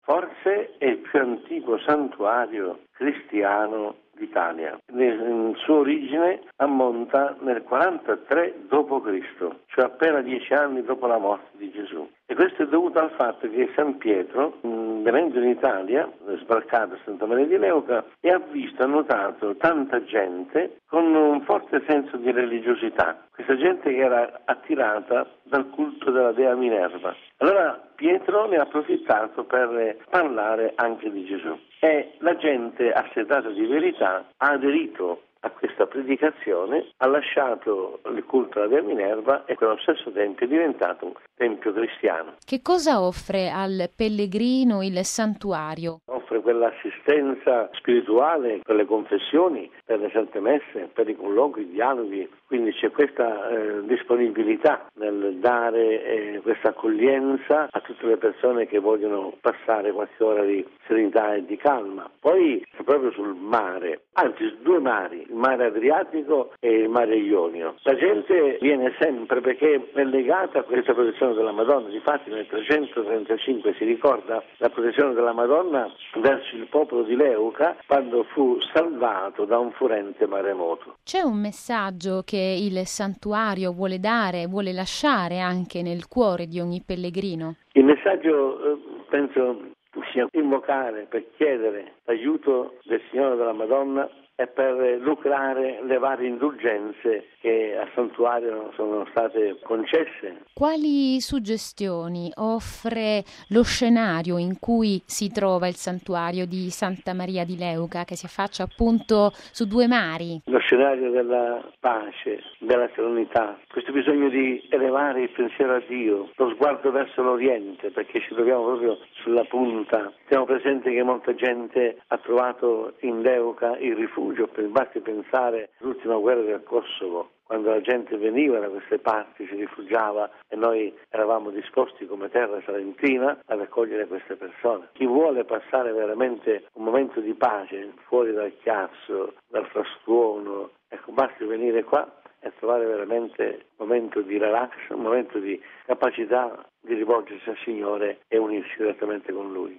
Forse è il più antico santuario cristiano d'Italia. La sua origine ammonta nel 43 d.C., cioè appena 10 anni dopo la morte di Gesù. E questo è dovuto al fatto che San Pietro, venendo in Italia, sbarcato a Santa Maria di Leuca, e ha notato tanta gente con un forte senso di religiosità. Questa gente che era attirata dal culto della dea Minerva. Allora Pietro ne ha approfittato per parlare anche di Gesù. E la gente assetata di verità ha aderito a questa predicazione, ha lasciato il culto alla dea Minerva e nello stesso tempo è diventato un tempio cristiano. Che cosa offre al pellegrino il santuario? Offre quell'assistenza spirituale per le confessioni, per le sante messe, per i colloqui, i dialoghi, quindi c'è questa disponibilità nel dare questa accoglienza a tutte le persone che vogliono passare qualche ora di serenità e di calma. Poi proprio sul mare, anzi due mari, il mare Adriatico e il mare Ionio. La gente viene sempre perché è legata a questa protezione della Madonna. Difatti nel 335 si ricorda la protezione della Madonna verso il popolo di Leuca quando fu salvato da un furente maremoto. C'è un messaggio che il santuario vuole dare, vuole lasciare anche nel cuore di ogni pellegrino? Il messaggio penso sia invocare per chiedere l'aiuto del Signore della Madonna e per lucrare le varie indulgenze che al santuario sono state concesse. Quali suggestioni offre lo scenario in cui si trova il santuario di Santa Maria di Leuca, che si affaccia appunto su due mari? Lo scenario della pace, della serenità, questo bisogno di elevare il pensiero a Dio, lo sguardo verso l'Oriente, perché ci troviamo proprio sulla punta. Siamo presenti che molta gente ha trovato in Leuca il rifugio, basti pensare all'ultima guerra del Kosovo, quando la gente veniva da queste parti, si rifugiava e noi eravamo disposti come terra salentina ad accogliere queste persone. Chi vuole passare veramente un momento di pace fuori dal chiasso, dal frastuono, ecco, basti venire qua e trovare veramente un momento di relax, un momento di capacità di rivolgersi al Signore e unirsi direttamente con Lui.